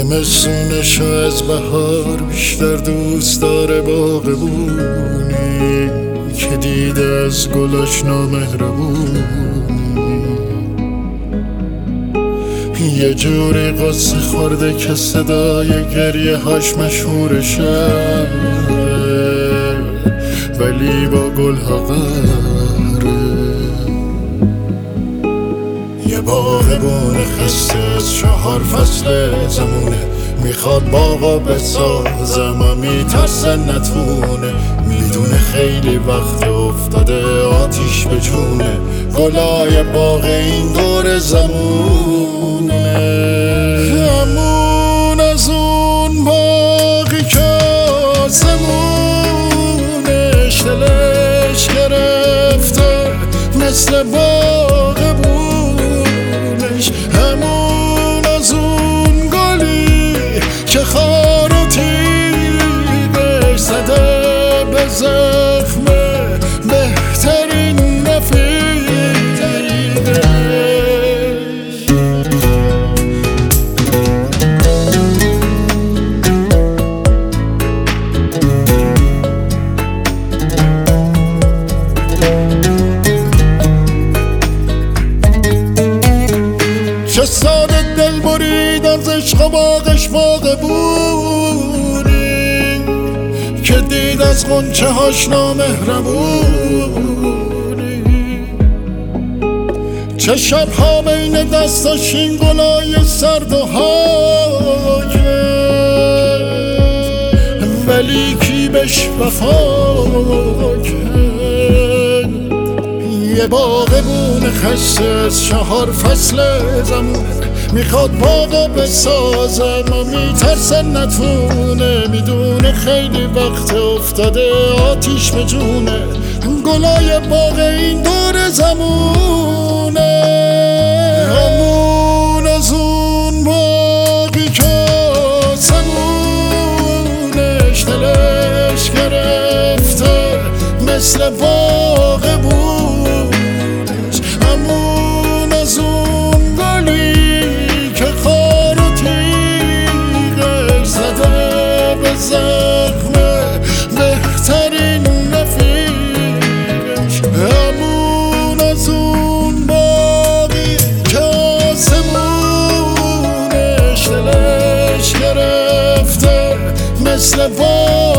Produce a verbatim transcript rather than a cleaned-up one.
زمستونشو از بهار بیشتر دوست داره باغبونی که دیده از گلاش نامهربونی. یه جوری قصه خورده که صدای گریه هاش مشهور شهره، ولی با گل ها قهره. یه باغبون خسته از چهار فصل زمونه، میخواد باغا بسازم و میترسه نتونه. میدونه خیلی وقت افتاده آتیش به جونه، گلای باغ این دور زمونه. همون از اون باغی که آسمونش دلش گرفته مثل باغبونش. همون از اون گلی که خار و تیغش زده به زخم بهترین رفیقش. چه ساده دل برید از عشق و باغش باغبونی که دید از غنچه هاش نامهربونی. چه شبها بین دستاش این گلای سرد و هاکه، ولی کی بهش وفا کرد؟ یه باغبون خسته از چهار فصل زمونه، میخواد باغا بسازم و میترسه نتونه. میدونه خیلی وقت افتاده آتیش به جونه، گلای باغ این دور زمونه. همون از اون باغی که آسمونش دلش گرفته مثل باغبونش. همون از اون گلی که خار و تیغش زده به زخم بهترین رفیقش. همون از اون باغی که آسمونش دلش گرفته مثل باغبونش.